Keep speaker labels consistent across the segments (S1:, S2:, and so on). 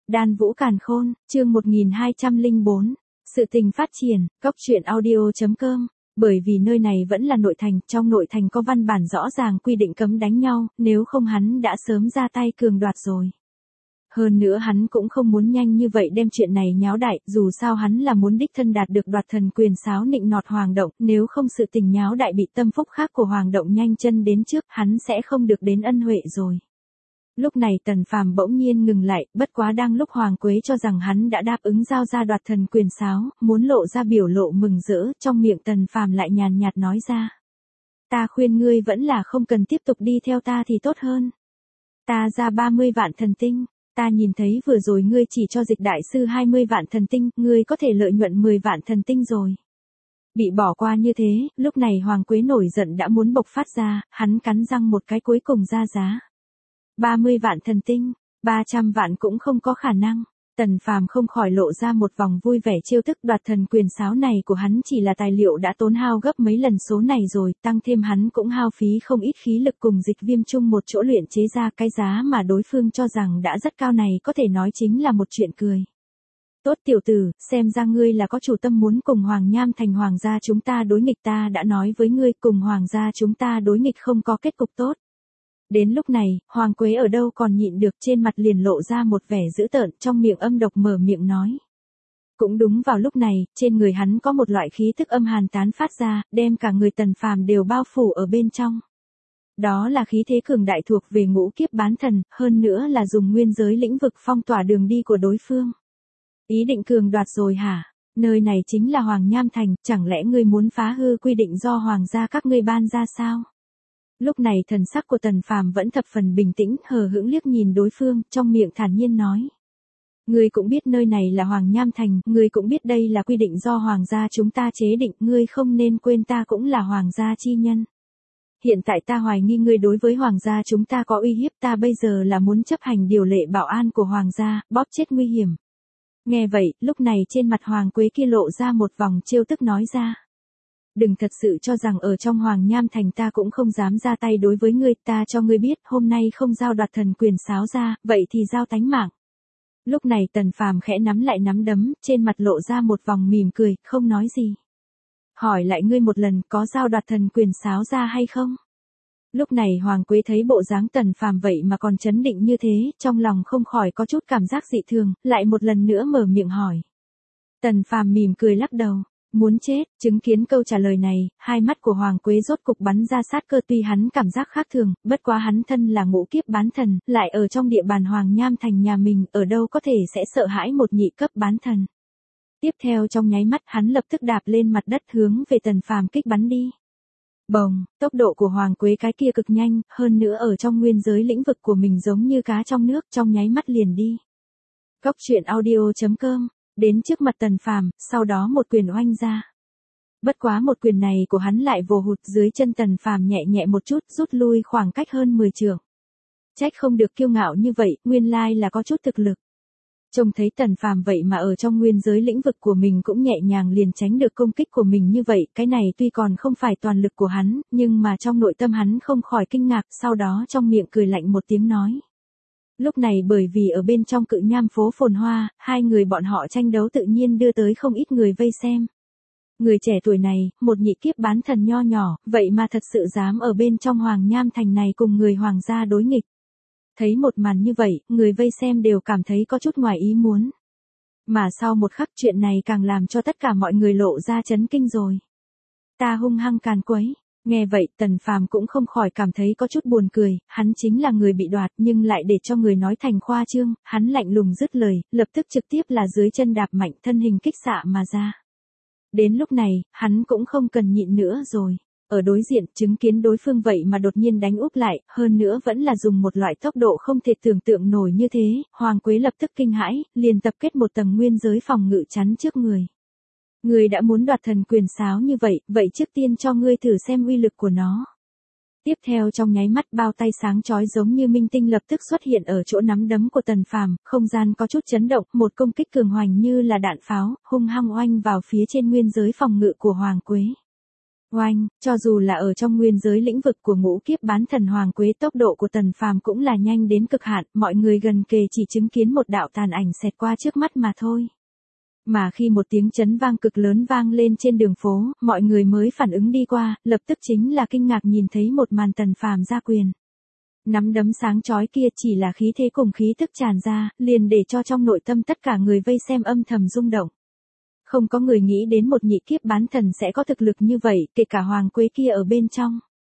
S1: Đan Vũ Càn Khôn, chương 1204. Sự tình phát triển, Cốc truyện audio.com. Bởi vì nơi này vẫn là nội thành, trong nội thành có văn bản rõ ràng quy định cấm đánh nhau, nếu không hắn đã sớm ra tay cường đoạt rồi. Hơn nữa hắn cũng không muốn nhanh như vậy đem chuyện này nháo đại, dù sao hắn là muốn đích thân đạt được đoạt thần quyền sáo nịnh nọt Hoàng Động, nếu không sự tình nháo đại bị tâm phúc khác của Hoàng Động nhanh chân đến trước, hắn sẽ không được đến ân huệ rồi. Lúc này Tần Phàm bỗng nhiên ngừng lại, bất quá đang lúc Hoàng Quế cho rằng hắn đã đáp ứng giao ra đoạt thần quyền sáo, muốn lộ ra biểu lộ mừng rỡ, trong miệng Tần Phàm lại nhàn nhạt nói ra. Ta khuyên ngươi vẫn là không cần tiếp tục đi theo ta thì tốt hơn. Ta ra 30 vạn thần tinh, ta nhìn thấy vừa rồi ngươi chỉ cho Dịch đại sư 20 vạn thần tinh, ngươi có thể lợi nhuận 10 vạn thần tinh rồi. Bị bỏ qua như thế, lúc này Hoàng Quế nổi giận đã muốn bộc phát ra, hắn cắn răng một cái cuối cùng ra giá. 30 vạn thần tinh, 300 vạn cũng không có khả năng. Tần Phàm không khỏi lộ ra một vòng vui vẻ trêu tức, đoạt thần quyền sáo này của hắn chỉ là tài liệu đã tốn hao gấp mấy lần số này rồi, tăng thêm hắn cũng hao phí không ít khí lực cùng Dịch Viêm chung một chỗ luyện chế ra cái giá mà đối phương cho rằng đã rất cao này, có thể nói chính là một chuyện cười. Tốt tiểu tử, xem ra ngươi là có chủ tâm muốn cùng Hoàng Nham Thành Hoàng gia chúng ta đối nghịch, ta đã nói với ngươi cùng Hoàng gia chúng ta đối nghịch không có kết cục tốt. Đến lúc này, Hoàng Quế ở đâu còn nhịn được, trên mặt liền lộ ra một vẻ dữ tợn, trong miệng âm độc mở miệng nói. Cũng đúng vào lúc này, trên người hắn có một loại khí tức âm hàn tán phát ra, đem cả người Tần Phàm đều bao phủ ở bên trong. Đó là khí thế cường đại thuộc về ngũ kiếp bán thần, hơn nữa là dùng nguyên giới lĩnh vực phong tỏa đường đi của đối phương. Ý định cường đoạt rồi hả? Nơi này chính là Hoàng Nham Thành, chẳng lẽ ngươi muốn phá hư quy định do Hoàng gia các ngươi ban ra sao? Lúc này thần sắc của Tần Phàm vẫn thập phần bình tĩnh, hờ hững liếc nhìn đối phương, trong miệng thản nhiên nói. Ngươi cũng biết nơi này là Hoàng Nham Thành, ngươi cũng biết đây là quy định do Hoàng gia chúng ta chế định, ngươi không nên quên ta cũng là Hoàng gia chi nhân. Hiện tại ta hoài nghi ngươi đối với Hoàng gia chúng ta có uy hiếp, ta bây giờ là muốn chấp hành điều lệ bảo an của Hoàng gia, bóp chết nguy hiểm. Nghe vậy, lúc này trên mặt Hoàng Quế kia lộ ra một vòng trêu tức nói ra. Đừng thật sự cho rằng ở trong Hoàng Nham Thành ta cũng không dám ra tay đối với ngươi, ta cho ngươi biết, hôm nay không giao đoạt thần quyền sáo ra, vậy thì giao tánh mạng. Lúc này Tần Phàm khẽ nắm lại nắm đấm, trên mặt lộ ra một vòng mỉm cười, không nói gì. Hỏi lại ngươi một lần, có giao đoạt thần quyền sáo ra hay không? Lúc này Hoàng Quế thấy bộ dáng Tần Phàm vậy mà còn chấn định như thế, trong lòng không khỏi có chút cảm giác dị thường, lại một lần nữa mở miệng hỏi. Tần Phàm mỉm cười lắc đầu. Muốn chết, chứng kiến câu trả lời này, hai mắt của Hoàng Quế rốt cục bắn ra sát cơ, tuy hắn cảm giác khác thường, bất quá hắn thân là ngũ kiếp bán thần, lại ở trong địa bàn Hoàng Nham Thành nhà mình, ở đâu có thể sẽ sợ hãi một nhị cấp bán thần. Tiếp theo trong nháy mắt hắn lập tức đạp lên mặt đất hướng về Tần Phàm kích bắn đi. Bồng, tốc độ của Hoàng Quế cái kia cực nhanh, hơn nữa ở trong nguyên giới lĩnh vực của mình giống như cá trong nước, trong nháy mắt liền đi. Cốc truyện audio.com. Đến trước mặt Tần Phàm, sau đó một quyền oanh ra. Bất quá một quyền này của hắn lại vồ hụt, dưới chân Tần Phàm nhẹ nhẹ một chút, rút lui khoảng cách hơn 10 trượng. Trách không được kiêu ngạo như vậy, nguyên lai là có chút thực lực. Trông thấy Tần Phàm vậy mà ở trong nguyên giới lĩnh vực của mình cũng nhẹ nhàng liền tránh được công kích của mình như vậy, cái này tuy còn không phải toàn lực của hắn, nhưng mà trong nội tâm hắn không khỏi kinh ngạc, sau đó trong miệng cười lạnh một tiếng nói. Lúc này bởi vì ở bên trong Cự Nham phố phồn hoa, hai người bọn họ tranh đấu tự nhiên đưa tới không ít người vây xem. Người trẻ tuổi này, một nhị kiếp bán thần nho nhỏ, vậy mà thật sự dám ở bên trong Hoàng Nham Thành này cùng người Hoàng gia đối nghịch. Thấy một màn như vậy, người vây xem đều cảm thấy có chút ngoài ý muốn. Mà sau một khắc chuyện này càng làm cho tất cả mọi người lộ ra chấn kinh rồi. Ta hung hăng càn quấy. Nghe vậy Tần Phàm cũng không khỏi cảm thấy có chút buồn cười, hắn chính là người bị đoạt nhưng lại để cho người nói thành khoa trương, hắn lạnh lùng dứt lời, lập tức trực tiếp là dưới chân đạp mạnh, thân hình kích xạ mà ra. Đến lúc này, hắn cũng không cần nhịn nữa rồi. Ở đối diện, chứng kiến đối phương vậy mà đột nhiên đánh úp lại, hơn nữa vẫn là dùng một loại tốc độ không thể tưởng tượng nổi như thế, Hoàng Quế lập tức kinh hãi, liền tập kết một tầng nguyên giới phòng ngự chắn trước người. Ngươi đã muốn đoạt thần quyền sáo như vậy, vậy trước tiên cho ngươi thử xem uy lực của nó. Tiếp theo trong nháy mắt bao tay sáng chói giống như minh tinh lập tức xuất hiện ở chỗ nắm đấm của Tần Phàm, không gian có chút chấn động, một công kích cường hoành như là đạn pháo, hung hăng oanh vào phía trên nguyên giới phòng ngự của Hoàng Quế. Oanh, cho dù là ở trong nguyên giới lĩnh vực của ngũ kiếp bán thần Hoàng Quế, tốc độ của Tần Phàm cũng là nhanh đến cực hạn, mọi người gần kề chỉ chứng kiến một đạo tàn ảnh xẹt qua trước mắt mà thôi. Mà khi một tiếng chấn vang cực lớn vang lên trên đường phố, mọi người mới phản ứng đi qua, lập tức chính là kinh ngạc nhìn thấy một màn Tần Phàm ra quyền. Nắm đấm sáng chói kia chỉ là khí thế cùng khí tức tràn ra, liền để cho trong nội tâm tất cả người vây xem âm thầm rung động. Không có người nghĩ đến một nhị kiếp bán thần sẽ có thực lực như vậy, kể cả Hoàng Quế kia ở bên trong.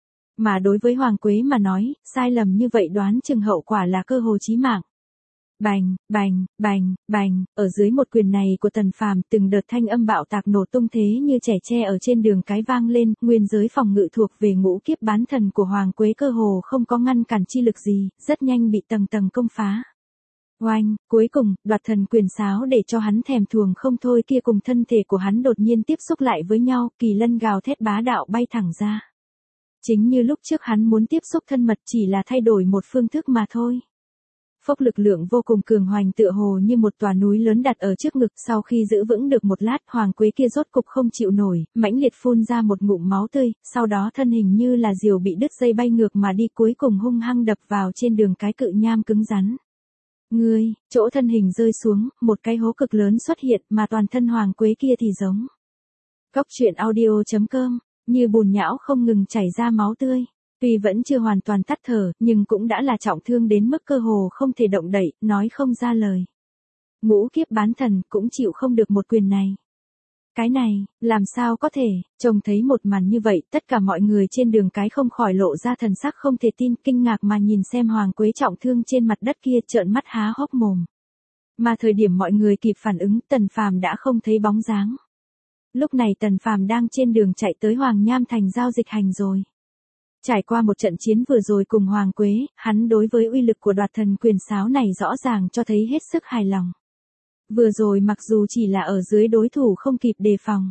S1: Mà đối với Hoàng Quế mà nói, sai lầm như vậy đoán chừng hậu quả là cơ hồ chí mạng. Bành, bành, bành, bành, ở dưới một quyền này của Tần Phàm, từng đợt thanh âm bạo tạc nổ tung thế như trẻ tre ở trên đường cái vang lên, nguyên giới phòng ngự thuộc về ngũ kiếp bán thần của Hoàng Quế cơ hồ không có ngăn cản chi lực gì, rất nhanh bị tầng tầng công phá. Oanh, cuối cùng, đoạt thần quyền sáo để cho hắn thèm thuồng không thôi kia cùng thân thể của hắn đột nhiên tiếp xúc lại với nhau, kỳ lân gào thét bá đạo bay thẳng ra. Chính như lúc trước hắn muốn tiếp xúc thân mật chỉ là thay đổi một phương thức mà thôi. Phốc lực lượng vô cùng cường hoành tựa hồ như một tòa núi lớn đặt ở trước ngực, sau khi giữ vững được một lát, Hoàng Quế kia rốt cục không chịu nổi, mãnh liệt phun ra một ngụm máu tươi, sau đó thân hình như là diều bị đứt dây bay ngược mà đi, cuối cùng hung hăng đập vào trên đường cái cự nham cứng rắn. Ngươi, chỗ thân hình rơi xuống, một cái hố cực lớn xuất hiện mà toàn thân Hoàng Quế kia thì giống. Cóc truyện audio.com, như bùn nhão không ngừng chảy ra máu tươi. Tuy vẫn chưa hoàn toàn tắt thở, nhưng cũng đã là trọng thương đến mức cơ hồ không thể động đậy, nói không ra lời. Ngũ kiếp bán thần cũng chịu không được một quyền này. Cái này, làm sao có thể, trông thấy một màn như vậy, tất cả mọi người trên đường cái không khỏi lộ ra thần sắc không thể tin, kinh ngạc mà nhìn xem Hoàng Quế trọng thương trên mặt đất kia, trợn mắt há hốc mồm. Mà thời điểm mọi người kịp phản ứng, Tần Phàm đã không thấy bóng dáng. Lúc này Tần Phàm đang trên đường chạy tới Hoàng Nham Thành giao dịch hành rồi. Trải qua một trận chiến vừa rồi cùng Hoàng Quế, hắn đối với uy lực của đoạt thần quyền sáo này rõ ràng cho thấy hết sức hài lòng. Vừa rồi mặc dù chỉ là ở dưới đối thủ không kịp đề phòng.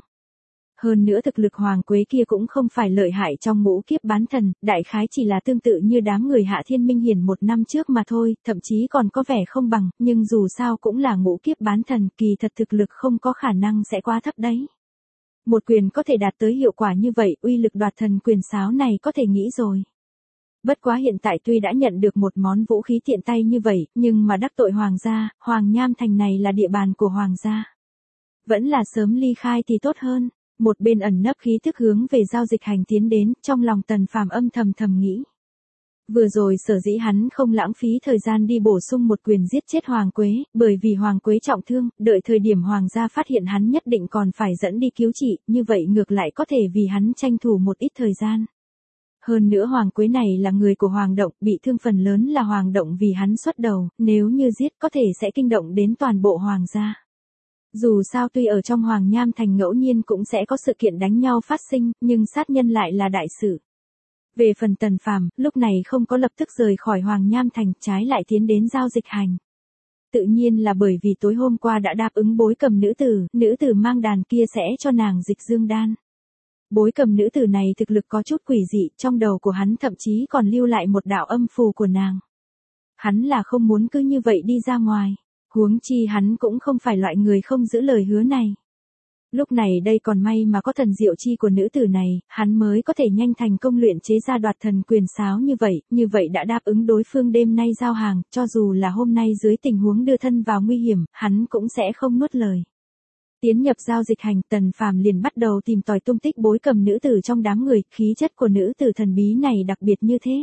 S1: Hơn nữa thực lực Hoàng Quế kia cũng không phải lợi hại trong ngũ kiếp bán thần, đại khái chỉ là tương tự như đám người Hạ Thiên Minh Hiển một năm trước mà thôi, thậm chí còn có vẻ không bằng, nhưng dù sao cũng là ngũ kiếp bán thần, kỳ thật thực lực không có khả năng sẽ quá thấp đấy. Một quyền có thể đạt tới hiệu quả như vậy, uy lực đoạt thần quyền sáo này có thể nghĩ rồi. Bất quá hiện tại tuy đã nhận được một món vũ khí tiện tay như vậy, nhưng mà đắc tội Hoàng gia, Hoàng Nham Thành này là địa bàn của Hoàng gia. Vẫn là sớm ly khai thì tốt hơn. Một bên ẩn nấp khí thức hướng về giao dịch hành tiến đến, trong lòng Tần Phàm âm thầm nghĩ. Vừa rồi sở dĩ hắn không lãng phí thời gian đi bổ sung một quyền giết chết Hoàng Quế, bởi vì Hoàng Quế trọng thương, đợi thời điểm Hoàng gia phát hiện hắn nhất định còn phải dẫn đi cứu trị, như vậy ngược lại có thể vì hắn tranh thủ một ít thời gian. Hơn nữa Hoàng Quế này là người của Hoàng Động, bị thương phần lớn là Hoàng Động vì hắn xuất đầu, nếu như giết có thể sẽ kinh động đến toàn bộ Hoàng gia. Dù sao tuy ở trong Hoàng Nham Thành ngẫu nhiên cũng sẽ có sự kiện đánh nhau phát sinh, nhưng sát nhân lại là đại sự. Về phần Tần Phàm, lúc này không có lập tức rời khỏi Hoàng Nham Thành, trái lại tiến đến giao dịch hành. Tự nhiên là bởi vì tối hôm qua đã đáp ứng bối cầm nữ tử mang đàn kia sẽ cho nàng dịch dương đan. Bối cầm nữ tử này thực lực có chút quỷ dị, trong đầu của hắn thậm chí còn lưu lại một đạo âm phù của nàng. Hắn là không muốn cứ như vậy đi ra ngoài. Huống chi hắn cũng không phải loại người không giữ lời hứa này. Lúc này đây còn may mà có thần diệu chi của nữ tử này, hắn mới có thể nhanh thành công luyện chế ra đoạt thần quyền sáo như vậy đã đáp ứng đối phương đêm nay giao hàng, cho dù là hôm nay dưới tình huống đưa thân vào nguy hiểm, hắn cũng sẽ không nuốt lời. Tiến nhập giao dịch hành, Tần Phàm liền bắt đầu tìm tòi tung tích bối cầm nữ tử trong đám người, khí chất của nữ tử thần bí này đặc biệt như thế.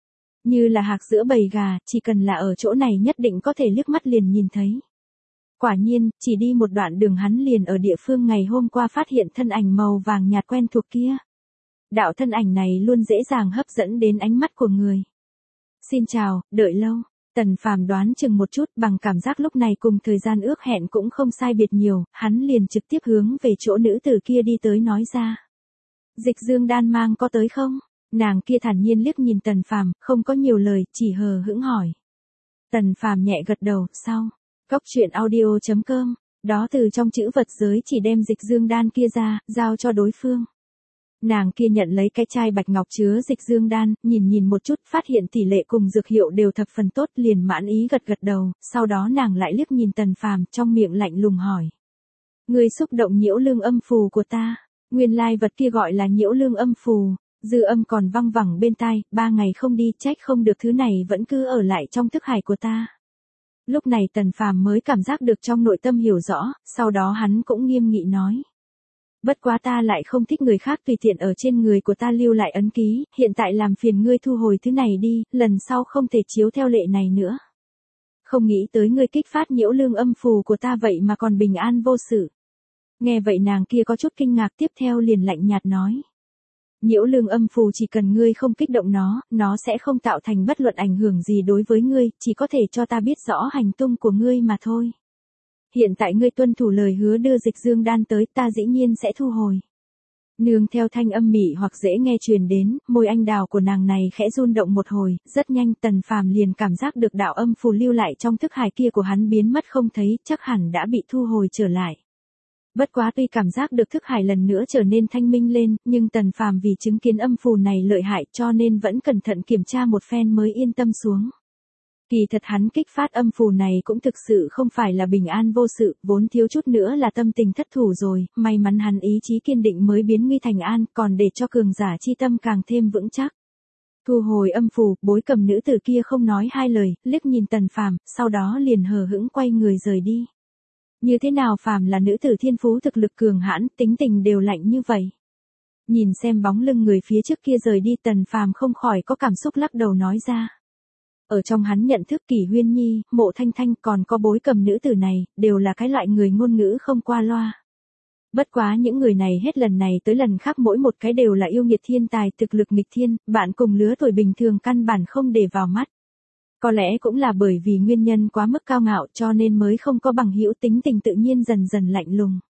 S1: Như là hạc giữa bầy gà, chỉ cần là ở chỗ này nhất định có thể liếc mắt liền nhìn thấy. Quả nhiên, chỉ đi một đoạn đường hắn liền ở địa phương ngày hôm qua phát hiện thân ảnh màu vàng nhạt quen thuộc kia. Đạo thân ảnh này luôn dễ dàng hấp dẫn đến ánh mắt của người. Xin chào, đợi lâu. Tần Phàm đoán chừng một chút, bằng cảm giác lúc này cùng thời gian ước hẹn cũng không sai biệt nhiều, hắn liền trực tiếp hướng về chỗ nữ tử kia đi tới nói ra. Dịch dương đan mang có tới không? Nàng kia thản nhiên liếc nhìn Tần Phàm, không có nhiều lời, chỉ hờ hững hỏi. Tần Phàm nhẹ gật đầu, sau. Cóc truyện audio.com, đó từ trong chữ vật giới chỉ đem dịch dương đan kia ra, giao cho đối phương. Nàng kia nhận lấy cái chai bạch ngọc chứa dịch dương đan, nhìn một chút, phát hiện tỷ lệ cùng dược hiệu đều thập phần tốt, liền mãn ý gật đầu, sau đó nàng lại liếc nhìn Tần Phàm, trong miệng lạnh lùng hỏi. Ngươi xúc động nhiễu lương âm phù của ta. Nguyên lai vật kia gọi là nhiễu lương âm phù, dư âm còn văng vẳng bên tai, 3 ngày không đi trách không được thứ này vẫn cứ ở lại trong thức hải của ta. Lúc này Tần Phàm mới cảm giác được trong nội tâm hiểu rõ, sau đó hắn cũng nghiêm nghị nói. Bất quá ta lại không thích người khác tùy tiện ở trên người của ta lưu lại ấn ký, hiện tại làm phiền ngươi thu hồi thứ này đi, lần sau không thể chiếu theo lệ này nữa. Không nghĩ tới ngươi kích phát nhiễu lương âm phù của ta vậy mà còn bình an vô sự. Nghe vậy nàng kia có chút kinh ngạc, tiếp theo liền lạnh nhạt nói. Nhiễu lương âm phù chỉ cần ngươi không kích động nó sẽ không tạo thành bất luận ảnh hưởng gì đối với ngươi, chỉ có thể cho ta biết rõ hành tung của ngươi mà thôi. Hiện tại ngươi tuân thủ lời hứa đưa dịch dương đan tới, ta dĩ nhiên sẽ thu hồi. Nương theo thanh âm mị hoặc dễ nghe truyền đến, môi anh đào của nàng này khẽ run động một hồi, rất nhanh Tần Phàm liền cảm giác được đạo âm phù lưu lại trong thức hải kia của hắn biến mất không thấy, chắc hẳn đã bị thu hồi trở lại. Bất quá tuy cảm giác được thức hải lần nữa trở nên thanh minh lên, nhưng Tần Phàm vì chứng kiến âm phù này lợi hại cho nên vẫn cẩn thận kiểm tra một phen mới yên tâm xuống. Kỳ thật hắn kích phát âm phù này cũng thực sự không phải là bình an vô sự, vốn thiếu chút nữa là tâm tình thất thủ rồi, may mắn hắn ý chí kiên định mới biến nguy thành an, còn để cho cường giả chi tâm càng thêm vững chắc. Thu hồi âm phù, Bối Cầm nữ tử kia không nói hai lời, liếc nhìn Tần Phàm, sau đó liền hờ hững quay người rời đi. Như thế nào phàm là nữ tử thiên phú thực lực cường hãn, tính tình đều lạnh như vậy. Nhìn xem bóng lưng người phía trước kia rời đi, Tần Phàm không khỏi có cảm xúc lắc đầu nói ra. Ở trong hắn nhận thức Kỷ Huyên Nhi, Mộ Thanh Thanh còn có Bối Cầm nữ tử này, đều là cái loại người ngôn ngữ không qua loa. Bất quá những người này hết lần này tới lần khác mỗi một cái đều là yêu nghiệt thiên tài thực lực nghịch thiên, bạn cùng lứa tuổi bình thường căn bản không để vào mắt. Có lẽ cũng là bởi vì nguyên nhân quá mức cao ngạo cho nên mới không có bằng hữu, tính tình tự nhiên dần dần lạnh lùng.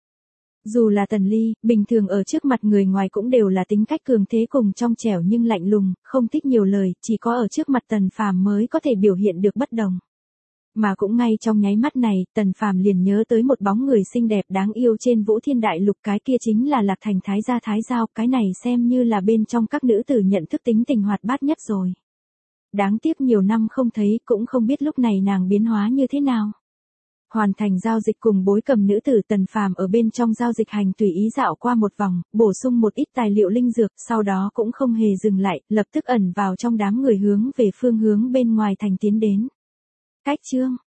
S1: Dù là Tần Ly, bình thường ở trước mặt người ngoài cũng đều là tính cách cường thế cùng trong trẻo nhưng lạnh lùng, không thích nhiều lời, chỉ có ở trước mặt Tần Phàm mới có thể biểu hiện được bất đồng. Mà cũng ngay trong nháy mắt này, Tần Phàm liền nhớ tới một bóng người xinh đẹp đáng yêu trên Vũ Thiên Đại Lục, cái kia chính là Lạc Thành Thái gia Thái Giao, cái này xem như là bên trong các nữ tử nhận thức tính tình hoạt bát nhất rồi. Đáng tiếc nhiều năm không thấy, cũng không biết lúc này nàng biến hóa như thế nào. Hoàn thành giao dịch cùng Bối Cầm nữ tử, Tần Phàm ở bên trong giao dịch hành tùy ý dạo qua một vòng, bổ sung một ít tài liệu linh dược, sau đó cũng không hề dừng lại, lập tức ẩn vào trong đám người hướng về phương hướng bên ngoài thành tiến đến. Cách chương